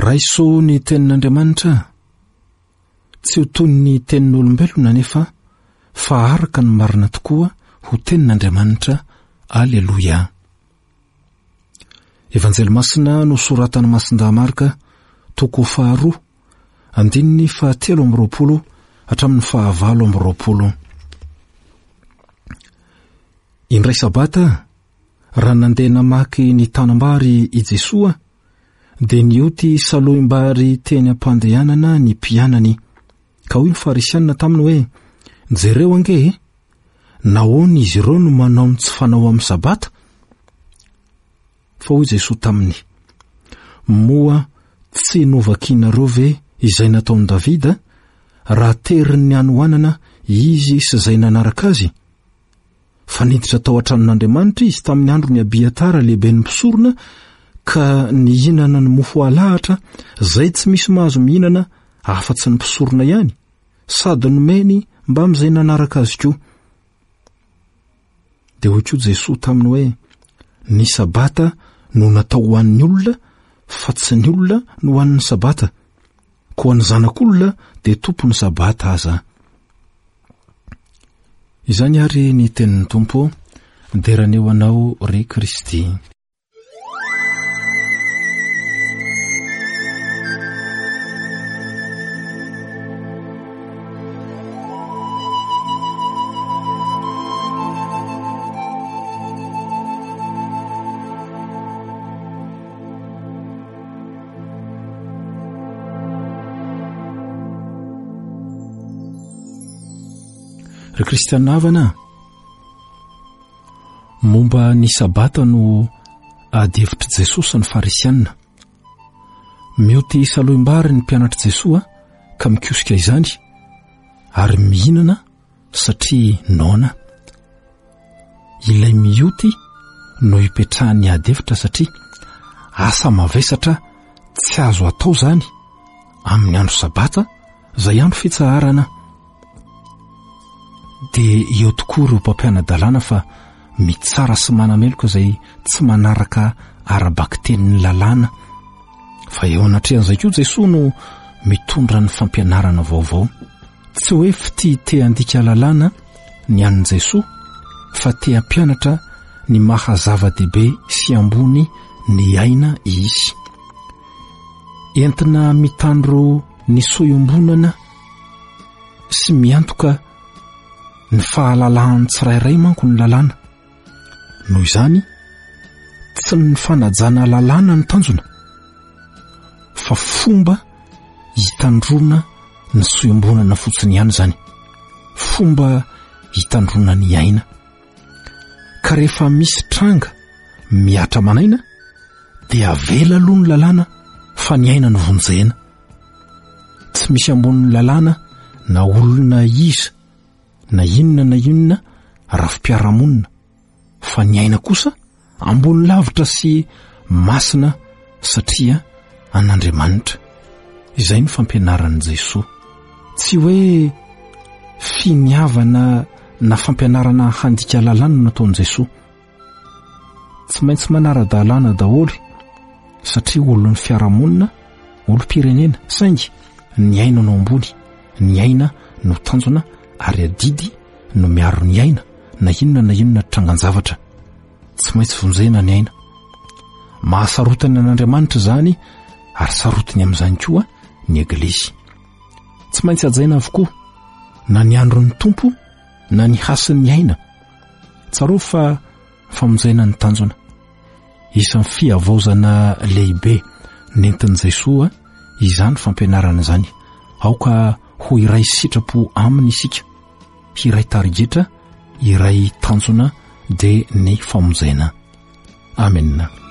raiso ny tenin'Andriamanitra tsy ho toy ny tenin'olombelona nefa fa araka ny marina tokoa ho tenin'Andriamanitra. Aleloia. Evanjely masina no soratana Masindahy Marka toko 2 andininy 7:20 hatramin'ny 9:20. Indray sabata raha nandeha namaky ny tanambary i Jesosy dia nioty salohim-bary teny am-pandehanana ny mpianany ka hoy ny farisianina taminy hoe, jereo ange nahoana izy ireo no manao ny tsy fanao amin'ny sabata? Fa hoy Jesosy taminy, moa tsy novakianareo ve izay nataony Davida raha teriny ny anohanana izy sy izay nanaraka azy? Fa niditra tao an-tranon'Andriamanitra izy tamin'ny andro ny Abiatara lehibe ny mpisorona ka nihinana ny mofo alahatra izay tsy misy mahazo mihinana afa-tsy ny mpisorona ihany, sady nomeny mba amin'izay nanaraka azy koa. Dia hoy koa Jesosy taminy hoe, ny sabata no natao ho an'ny olona fa tsy ny olona no ho an'ny sabata, koa ny zanak'olona dia tompon'ny sabata aza. Izany ary ny tenin'ny Tompo, deraneo anao ry Kristy. Ry Kristianina havana, momba ny sabata no adihevitry Jesosy sy ny farisianina. Mioty salohim-bary ny mpianatry Jesosy ka mikosika izany ary mihinana satria naona. Ilay mioty no hipetrahany adihevitra satria asa mavesatra tsy azo atao zany amin'ny andro sabata izay andro fitsaharana. Dia eo tokoa ireo mpampiana-dalàna fa mitsara sy manameloka izay tsy manaraka arabaky tenin'ny lalàna. Fa eo anatrehan'izay koa Jesosy no mitondra ny fampianarana vaovao. Tsy hoe fity te andika lalàna ny an'ny Jesosy, fa te hampianatra ny mahazava-dehibe sy ambony ny aina izy. Entina mitandro ny soiombonana sy miantoka ny fahalalahany tsirairay manko ny lalàna. Noho izany, tsy ny fanajana lalàna ny tanjona, fa fomba hitandrona ny soiombonana fotsiny ihany zany, fomba hitandrona ny aina. Ka rehefa misy tranga miatra manaina dia avela aloha ny lalàna fa ny aina no vonjena. Tsy misy ambonin'ny lalàna na olona iza na inona rafi-piarahamonina, fa ny aina kosa ambony lavitra sy masina satria an'Andriamanitra. Izay ny fampianaran'i Jesosy, tsy hoe finiavana na fampianarana handika lalàna nataon'i Jesosy. Tsy maintsy manara-dalàna daholy satria olon'ny fiarahamonina, olom-pirenena, saingy ny aina no ambony, ny aina no tanjona ary adidy no miaro ny aina na inona trangan-javatra. Tsy maintsy vonjena ny aina. Mahasarotany an'Andriamanitra zany ary sarotiny amin'izany koa ny Eglizy. Tsy maintsy ajaina avokoa na ny andron'ny Tompo na ny hasin'ny aina. Tsaro fa famonjena ny tanjona. Isan'ny fiavaozana lehibe nentin'i Jesosy izany fampianarana izany. Aoka ho iray sitrapo aminy isika, iray tarigetra, iray tanjona dia ny famonjena. Amen.